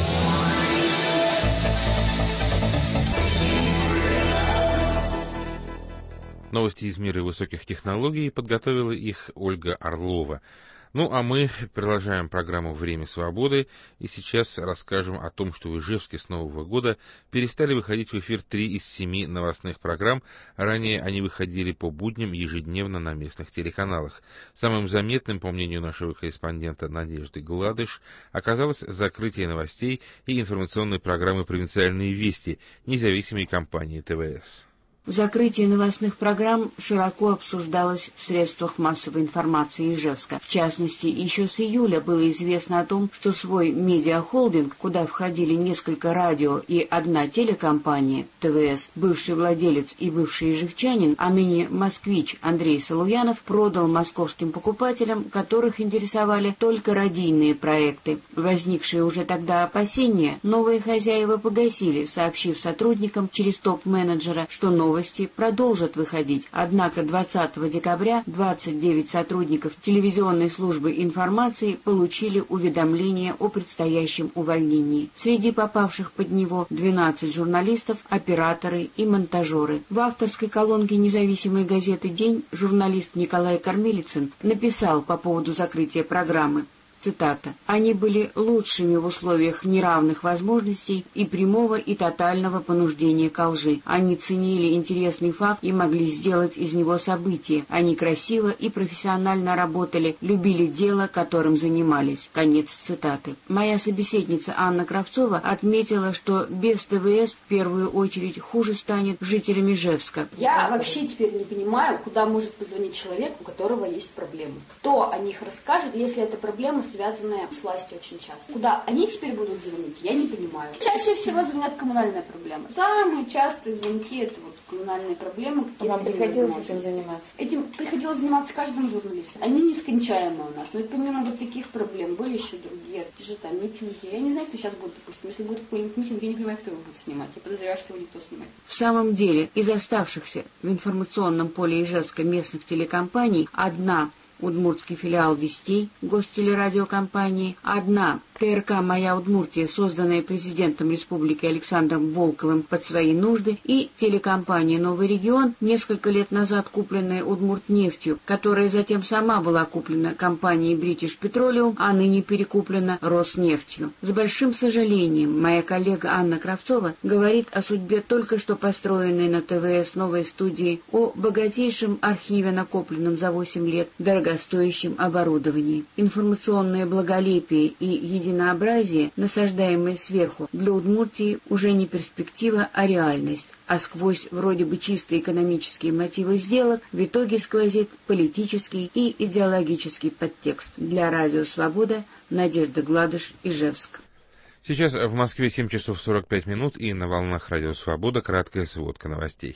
Новости из мира высоких технологий, подготовила их Ольга Орлова. Ну, а мы продолжаем программу «Время свободы», и сейчас расскажем о том, что в Ижевске с Нового года перестали выходить в эфир три из семи новостных программ. Ранее они выходили по будням ежедневно на местных телеканалах. Самым заметным, по мнению нашего корреспондента Надежды Гладыш, оказалось закрытие новостей и информационной программы «Провинциальные вести» независимой компании ТВС. Закрытие новостных программ широко обсуждалось в средствах массовой информации Ижевска. В частности, еще с июля было известно о том, что свой медиахолдинг, куда входили несколько радио и одна телекомпания ТВС, бывший владелец и бывший ижевчанин, а ныне москвич Андрей Салуянов, продал московским покупателям, которых интересовали только радийные проекты. Возникшие уже тогда опасения новые хозяева погасили, сообщив сотрудникам через топ-менеджера, что новые Новости продолжат выходить. Однако двадцатого декабря двадцать девять сотрудников телевизионной службы информации получили уведомление о предстоящем увольнении. Среди попавших под него двенадцать журналистов, операторы и монтажеры. В авторской колонке независимой газеты «День» журналист Николай Кормилицын написал по поводу закрытия программы. Цитата. «Они были лучшими в условиях неравных возможностей и прямого и тотального понуждения ко лжи. Они ценили интересный факт и могли сделать из него событие. Они красиво и профессионально работали, любили дело, которым занимались». Конец цитаты. Моя собеседница Анна Кравцова отметила, что без ТВС в первую очередь хуже станет жителям Ижевска. Я вообще теперь не понимаю, куда может позвонить человек, у которого есть проблемы. Кто о них расскажет, если эта проблема связанные с властью очень часто. Куда они теперь будут звонить, я не понимаю. Чаще всего звонят коммунальные проблемы. Самые частые звонки — это вот коммунальные проблемы. Вам приходилось этим заниматься? Этим приходилось заниматься каждому журналисту. Они нескончаемые у нас. Но помимо вот таких проблем были еще другие. Те же там митинги. Я не знаю, кто сейчас будет, допустим. Если будет какой-нибудь митинг, я не понимаю, кто его будет снимать. Я подозреваю, что его никто снимает. В самом деле, из оставшихся в информационном поле Ижевска местных телекомпаний одна — Удмуртский филиал «Вестей» гостелерадиокомпании, одна ТРК «Моя Удмуртия», созданная президентом республики Александром Волковым под свои нужды, и телекомпания «Новый регион», несколько лет назад купленная Удмуртнефтью, которая затем сама была куплена компанией British Petroleum, а ныне перекуплена Роснефтью. С большим сожалением моя коллега Анна Кравцова говорит о судьбе только что построенной на ТВС новой студии, о богатейшем архиве, накопленном за восемь лет, дорогостоящем оборудовании. Информационное благолепие и единение единообразие, насаждаемое сверху, для Удмуртии уже не перспектива, а реальность. А сквозь вроде бы чисто экономические мотивы сделок в итоге сквозит политический и идеологический подтекст. Для Радио Свобода Надежда Гладыш, Ижевск. Сейчас в Москве семь часов сорок пять минут, и на волнах Радио Свобода краткая сводка новостей.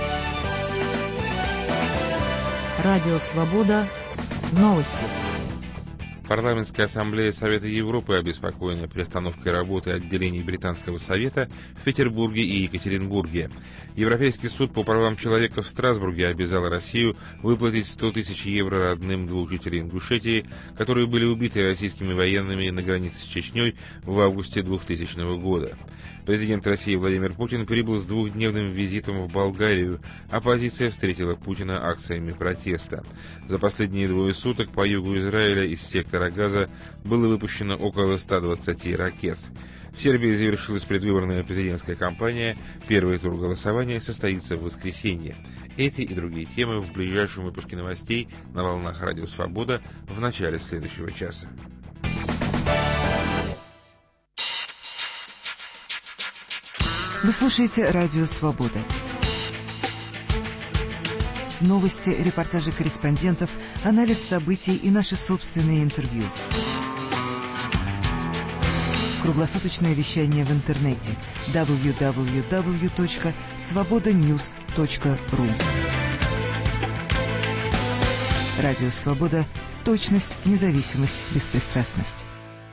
Радио Свобода. Новости. Парламентская ассамблея Совета Европы обеспокоена приостановкой работы отделений Британского совета в Петербурге и Екатеринбурге. Европейский суд по правам человека в Страсбурге обязал Россию выплатить сто тысяч евро родным двух жителей Ингушетии, которые были убиты российскими военными на границе с Чечней в августе двухтысячного года. Президент России Владимир Путин прибыл с двухдневным визитом в Болгарию. Оппозиция встретила Путина акциями протеста. За последние двое суток по югу Израиля из сектора сектора Газа было выпущено около ста двадцати ракет. В Сербии завершилась предвыборная президентская кампания. Первый тур голосования состоится в воскресенье. Эти и другие темы в ближайшем выпуске новостей на волнах Радио Свобода в начале следующего часа. Вы слушаете Радио Свобода. Новости, репортажи корреспондентов, анализ событий и наши собственные интервью. Круглосуточное вещание в интернете дабл ю дабл ю дабл ю точка свобода ньюс точка ру. Радио Свобода. Точность, независимость, беспристрастность.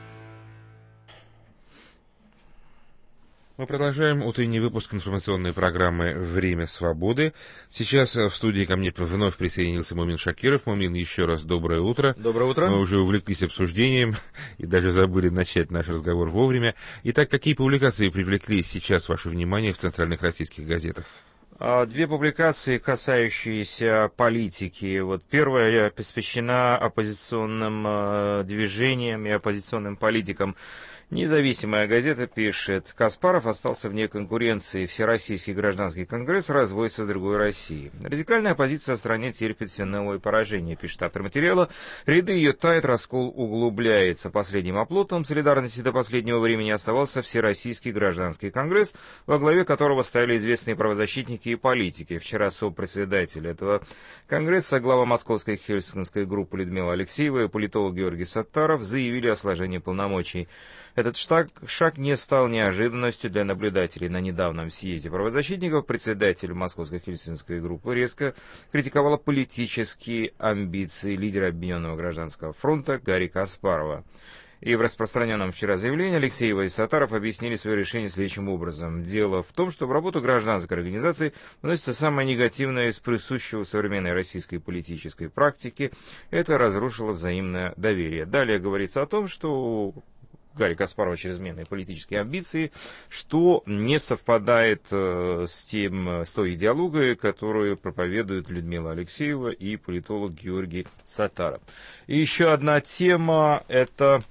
Мы продолжаем утренний выпуск информационной программы «Время свободы». Сейчас в студии ко мне вновь присоединился Мумин Шакиров. Мумин, еще раз доброе утро. Доброе утро. Мы уже увлеклись обсуждением и даже забыли начать наш разговор вовремя. Итак, какие публикации привлекли сейчас ваше внимание в центральных российских газетах? Две публикации, касающиеся политики. Вот первая посвящена оппозиционным движениям и оппозиционным политикам. Независимая газета пишет: Каспаров остался вне конкуренции. Всероссийский гражданский конгресс разводится с другой Россией. Радикальная оппозиция в стране терпит свиновое поражение, пишет автор материала. Ряды ее тает, раскол углубляется. Последним оплотом солидарности до последнего времени оставался Всероссийский гражданский конгресс, во главе которого стояли известные правозащитники и политики. Вчера сопредседатель этого конгресса, глава московской хельсинской группы Людмила Алексеева и политолог Георгий Саттаров заявили о сложении полномочий. Этот шаг, шаг не стал неожиданностью для наблюдателей. На недавнем съезде правозащитников председатель московской хельсинской группы резко критиковала политические амбиции лидера Объединенного гражданского фронта Гарри Каспарова. И в распространенном вчера заявлении Алексеева и Саттаров объяснили свое решение следующим образом. Дело в том, что в работу гражданской организации вносится самое негативное из присущего современной российской политической практики. Это разрушило взаимное доверие. Далее говорится о том, что Гарри Каспарова чрезмерные политические амбиции, что не совпадает э, с, тем, с той идеологией, которую проповедуют Людмила Алексеева и политолог Георгий Саттаров. И еще одна тема — это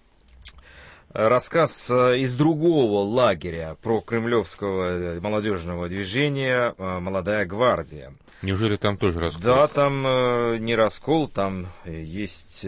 рассказ из другого лагеря про кремлевского молодежного движения «Молодая гвардия». Неужели там тоже раскол? Да, там э, не раскол, там есть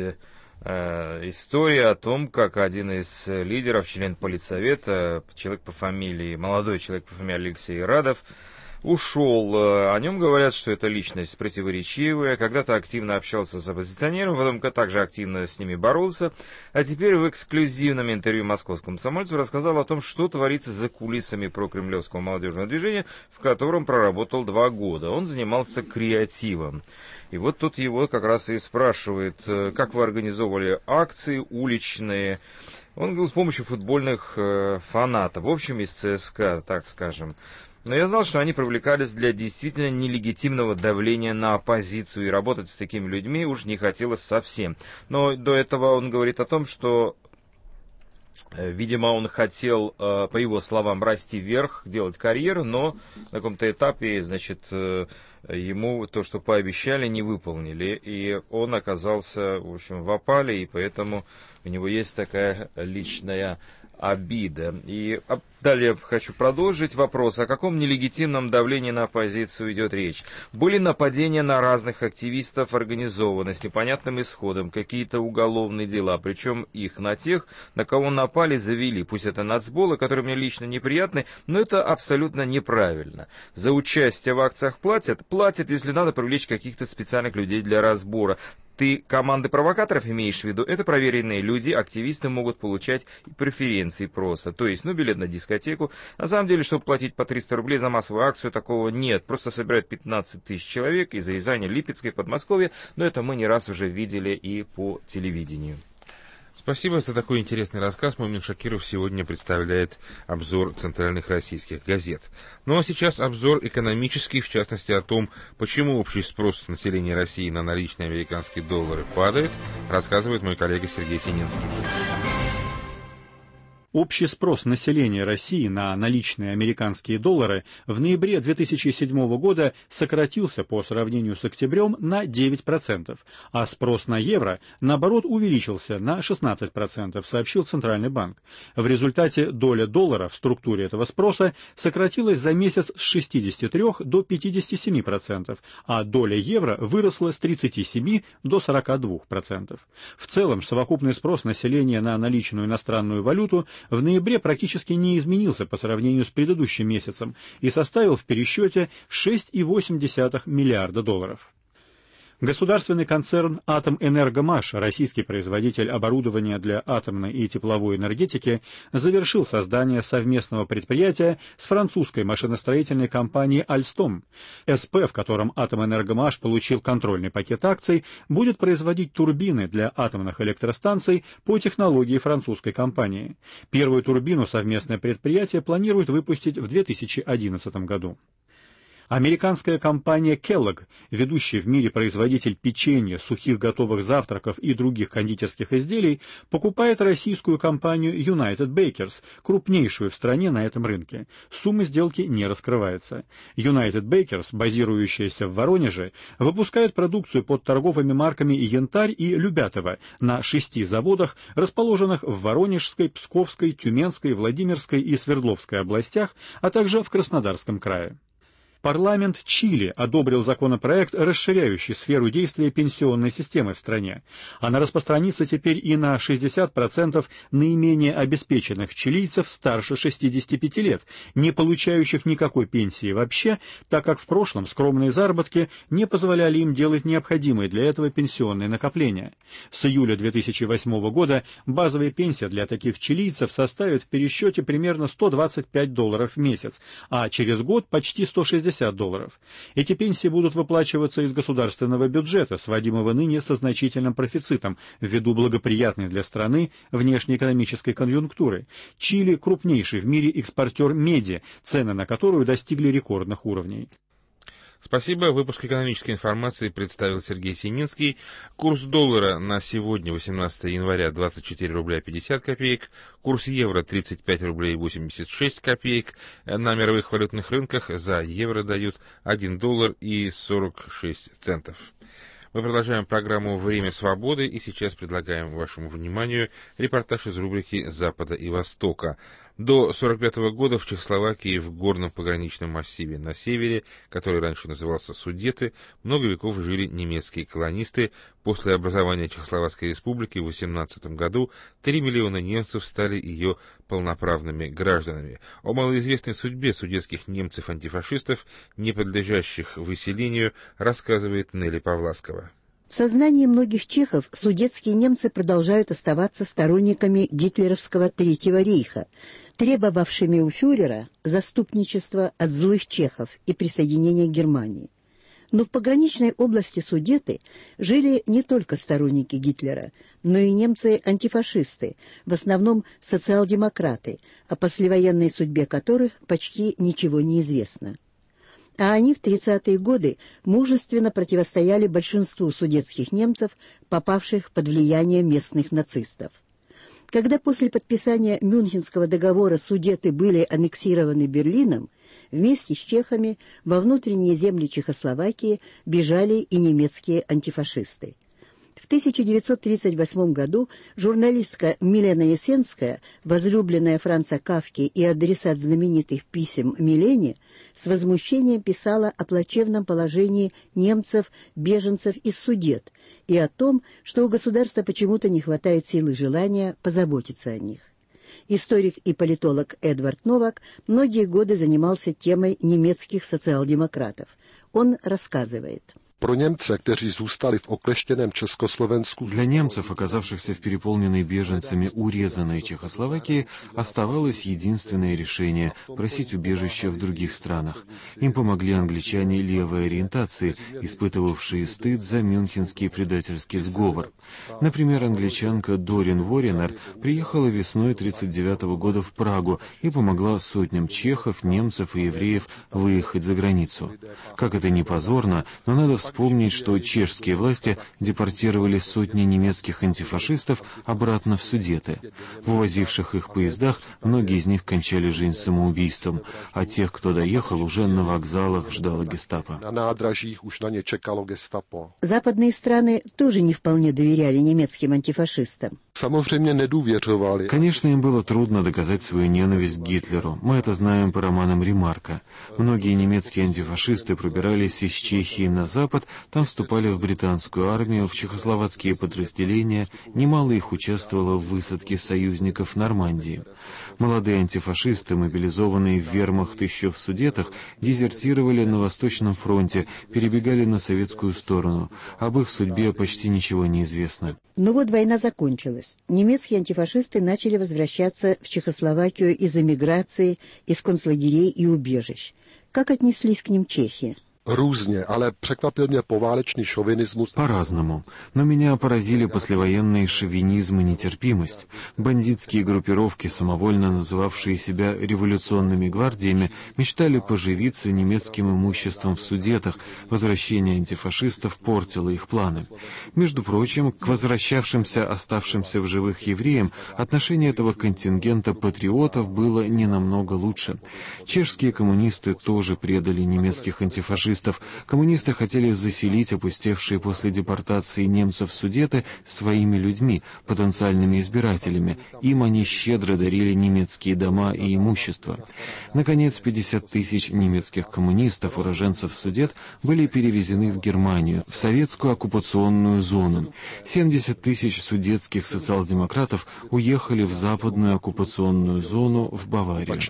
история о том, как один из лидеров, член политсовета, человек по фамилии, молодой человек по фамилии Алексей Радов, ушел. О нем говорят, что это личность противоречивая, когда-то активно общался с оппозиционером, потом также активно с ними боролся, а теперь в эксклюзивном интервью московскому комсомольцу рассказал о том, что творится за кулисами прокремлевского молодежного движения, в котором проработал два года. Он занимался креативом. И вот тут его как раз и спрашивает, как вы организовывали акции уличные. Он говорил, с помощью футбольных э, фанатов, в общем, из ЦСКА, так скажем. Но я знал, что они привлекались для действительно нелегитимного давления на оппозицию, и работать с такими людьми уж не хотелось совсем. Но до этого он говорит о том, что, видимо, он хотел, по его словам, расти вверх, делать карьеру, но на каком-то этапе, значит, ему то, что пообещали, не выполнили. И он оказался, в общем, в опале, и поэтому у него есть такая личная обида. И далее хочу продолжить вопрос, о каком нелегитимном давлении на оппозицию идет речь. Были нападения на разных активистов, организованы с непонятным исходом, какие-то уголовные дела, причем их на тех, на кого напали, завели. Пусть это нацболы, которые мне лично неприятны, но это абсолютно неправильно. За участие в акциях платят? Платят, если надо привлечь каких-то специальных людей для разбора. Ты команды провокаторов имеешь в виду? Это проверенные люди, активисты могут получать преференции просто. То есть, ну, билет на дискотеку. На самом деле, чтобы платить по триста рублей за массовую акцию, такого нет. Просто собирают пятнадцать тысяч человек из Рязани, Липецкой, Подмосковья. Но это мы не раз уже видели и по телевидению. Спасибо за такой интересный рассказ. Мумин Шакиров сегодня представляет обзор центральных российских газет. Ну а сейчас обзор экономический, в частности о том, почему общий спрос населения России на наличные американские доллары падает, рассказывает мой коллега Сергей Тенинский. Общий спрос населения России на наличные американские доллары в ноябре две тысячи седьмого года сократился по сравнению с октябрем на девять процентов, а спрос на евро, наоборот, увеличился на шестнадцать процентов, сообщил Центральный банк. В результате доля доллара в структуре этого спроса сократилась за месяц с шестидесяти трёх до пятидесяти семи процентов, а доля евро выросла с тридцати семи до сорока двух процентов. В целом, совокупный спрос населения на наличную иностранную валюту в ноябре практически не изменился по сравнению с предыдущим месяцем и составил в пересчете шесть целых восемь десятых миллиарда долларов. Государственный концерн «Атомэнергомаш», российский производитель оборудования для атомной и тепловой энергетики, завершил создание совместного предприятия с французской машиностроительной компанией «Альстом». СП, в котором «Атомэнергомаш» получил контрольный пакет акций, будет производить турбины для атомных электростанций по технологии французской компании. Первую турбину совместное предприятие планирует выпустить в две тысячи одиннадцатом году. Американская компания Kellogg, ведущий в мире производитель печенья, сухих готовых завтраков и других кондитерских изделий, покупает российскую компанию United Bakers, крупнейшую в стране на этом рынке. Сумма сделки не раскрывается. United Bakers, базирующаяся в Воронеже, выпускает продукцию под торговыми марками «Янтарь» и «Любятово» на шести заводах, расположенных в Воронежской, Псковской, Тюменской, Владимирской и Свердловской областях, а также в Краснодарском крае. Парламент Чили одобрил законопроект, расширяющий сферу действия пенсионной системы в стране. Она распространится теперь и на шестьдесят процентов наименее обеспеченных чилийцев старше шестидесяти пяти лет, не получающих никакой пенсии вообще, так как в прошлом скромные заработки не позволяли им делать необходимые для этого пенсионные накопления. С июля две тысячи восьмого года базовая пенсия для таких чилийцев составит в пересчете примерно сто двадцать пять долларов в месяц, а через год почти сто шестьдесят долларов. Эти пенсии будут выплачиваться из государственного бюджета, сводимого ныне со значительным профицитом, ввиду благоприятной для страны внешнеэкономической конъюнктуры. Чили – крупнейший в мире экспортер меди, цены на которую достигли рекордных уровней. Спасибо. Выпуск экономической информации представил Сергей Сининский. Курс доллара на сегодня, восемнадцатое января, двадцать четыре рубля пятьдесят копеек. Курс евро тридцать пять рублей восемьдесят шесть копеек. На мировых валютных рынках за евро дают один доллар и сорок шесть центов. Мы продолжаем программу «Время свободы» и сейчас предлагаем вашему вниманию репортаж из рубрики «Запада и Востока». До сорок пятого года в Чехословакии в горном пограничном массиве на севере, который раньше назывался Судеты, много веков жили немецкие колонисты. После образования Чехословацкой республики в восемнадцатом году три миллиона немцев стали ее полноправными гражданами. О малоизвестной судьбе судетских немцев-антифашистов, не подлежащих выселению, рассказывает Нелли Павласкова. В сознании многих чехов судетские немцы продолжают оставаться сторонниками гитлеровского Третьего рейха, требовавшими у фюрера заступничества от злых чехов и присоединения к Германии. Но в пограничной области Судеты жили не только сторонники Гитлера, но и немцы-антифашисты, в основном социал-демократы, о послевоенной судьбе которых почти ничего не известно. А они в тридцатые годы мужественно противостояли большинству судетских немцев, попавших под влияние местных нацистов. Когда после подписания Мюнхенского договора Судеты были аннексированы Берлином, вместе с чехами во внутренние земли Чехословакии бежали и немецкие антифашисты. В тысяча девятьсот тридцать восьмом году журналистка Милена Ясенская, возлюбленная Франца Кафки и адресат знаменитых писем Милене, с возмущением писала о плачевном положении немцев, беженцев из Судет и о том, что у государства почему-то не хватает сил и желания позаботиться о них. Историк и политолог Эдвард Новак многие годы занимался темой немецких социал-демократов. Он рассказывает. Для немцев, оказавшихся в переполненной беженцами урезанной Чехословакии, оставалось единственное решение – просить убежища в других странах. Им помогли англичане левой ориентации, испытывавшие стыд за мюнхенский предательский сговор. Например, англичанка Дорин Воринер приехала весной тысяча девятьсот тридцать девятого года в Прагу и помогла сотням чехов, немцев и евреев выехать за границу. Как это ни позорно, но надо вспомнить, вспомнить, что чешские власти депортировали сотни немецких антифашистов обратно в Судеты. В увозивших их поездах многие из них кончали жизнь самоубийством, а тех, кто доехал, уже на вокзалах ждало гестапо. Западные страны тоже не вполне доверяли немецким антифашистам. Конечно, им было трудно доказать свою ненависть к Гитлеру. Мы это знаем по романам Ремарка. Многие немецкие антифашисты пробирались из Чехии на запад, там вступали в британскую армию, в чехословацкие подразделения, немало их участвовало в высадке союзников в Нормандии. Молодые антифашисты, мобилизованные в вермахт еще в Судетах, дезертировали на Восточном фронте, перебегали на советскую сторону. Об их судьбе почти ничего не известно. Но вот война закончилась. Немецкие антифашисты начали возвращаться в Чехословакию из эмиграции, из концлагерей и убежищ. Как отнеслись к ним чехи? Různě, ale překvapil mě poválečný šovinismus. По-разному. Но меня поразили послевоенный шовинизм и нетерпимость. Бандитские группировки, самовольно называвшие себя революционными гвардиями, мечтали поживиться немецким имуществом в Судетах. Возвращение антифашистов портило их планы. Между прочим, к возвращавшимся, оставшимся в живых евреям, отношение этого контингента патриотов было не намного лучше. Чешские коммунисты тоже предали немецких антифашистов. Коммунисты хотели заселить опустевшие после депортации немцев Судеты своими людьми, потенциальными избирателями. Им они щедро дарили немецкие дома и имущество. Наконец, пятьдесят тысяч немецких коммунистов, уроженцев Судет, были перевезены в Германию, в советскую оккупационную зону. семьдесят тысяч судетских социал-демократов уехали в западную оккупационную зону в Баварию.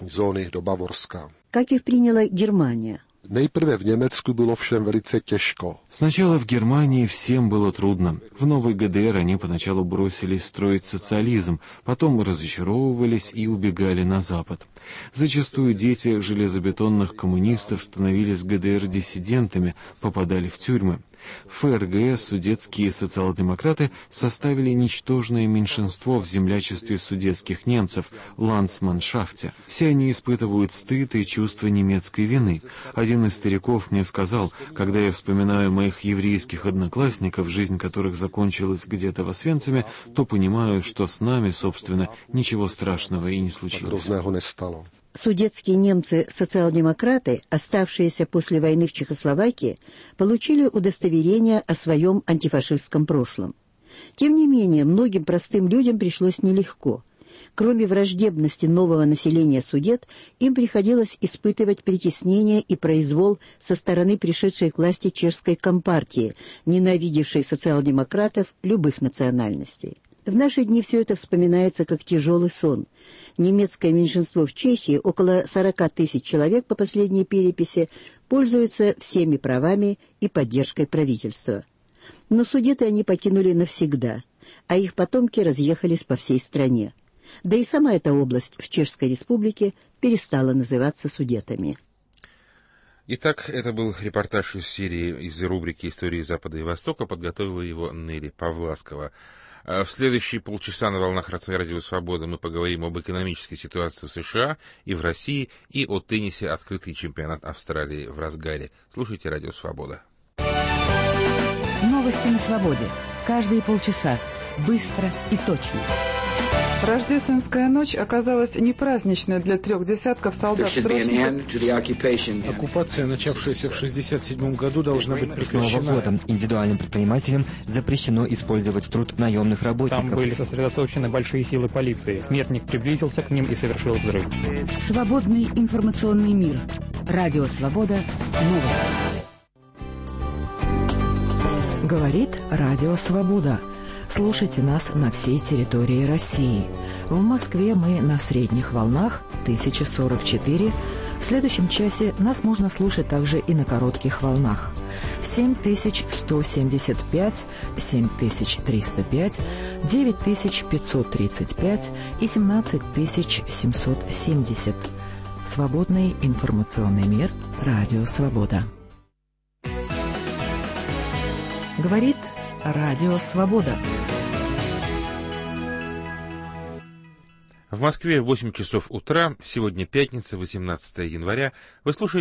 Как их приняла Германия? Nejprve v Německu bylo všem velice těžko. Сначала в Германии всем было трудно. В новой ГДР они поначалу бросились строить социализм, потом разочаровывались и убегали на Запад. Зачастую дети железобетонных коммунистов становились ГДР-диссидентами, попадали в тюрьмы. В ФРГ судетские социал-демократы составили ничтожное меньшинство в землячестве судетских немцев, ландсманшафте. Все они испытывают стыд и чувство немецкой вины. Один из стариков мне сказал, когда я вспоминаю моих еврейских одноклассников, жизнь которых закончилась где-то в Освенциме, то понимаю, что с нами, собственно, ничего страшного и не случилось. Судетские немцы-социал-демократы, оставшиеся после войны в Чехословакии, получили удостоверение о своем антифашистском прошлом. Тем не менее, многим простым людям пришлось нелегко. Кроме враждебности нового населения Судет, им приходилось испытывать притеснение и произвол со стороны пришедшей к власти чешской компартии, ненавидевшей социал-демократов любых национальностей. В наши дни все это вспоминается как тяжелый сон. Немецкое меньшинство в Чехии, около сорок тысяч человек по последней переписи, пользуются всеми правами и поддержкой правительства. Но Судеты они покинули навсегда, а их потомки разъехались по всей стране. Да и сама эта область в Чешской Республике перестала называться Судетами. Итак, это был репортаж из серии из рубрики «Истории Запада и Востока». Подготовила его Нелли Павласкова. В следующие полчаса на волнах Радио Свобода мы поговорим об экономической ситуации в США и в России, и о теннисе открытый чемпионат Австралии в разгаре. Слушайте Радио Свобода. Новости на свободе. Каждые полчаса. Быстро и точно. Рождественская ночь оказалась не праздничной для трех десятков солдат-срочников. Оккупация, начавшаяся в шестьдесят седьмом году, должна быть прекращена. С Новым годом индивидуальным предпринимателям запрещено использовать труд наемных работников. Там были сосредоточены большие силы полиции. Смертник приблизился к ним и совершил взрыв. Свободный информационный мир. Радио Свобода. Новости. Говорит Радио Свобода. Слушайте нас на всей территории России. В Москве мы на средних волнах тысяча сорок четыре. В следующем часе нас можно слушать также и на коротких волнах. семь тысяч сто семьдесят пять, семь тысяч триста пять, девять тысяч пятьсот тридцать пять и семнадцать тысяч семьсот семьдесят. Свободный информационный мир. Радио Свобода. Говорит Радио Свобода. В Москве восемь часов утра. Сегодня пятница, восемнадцатое января. Вы слушаете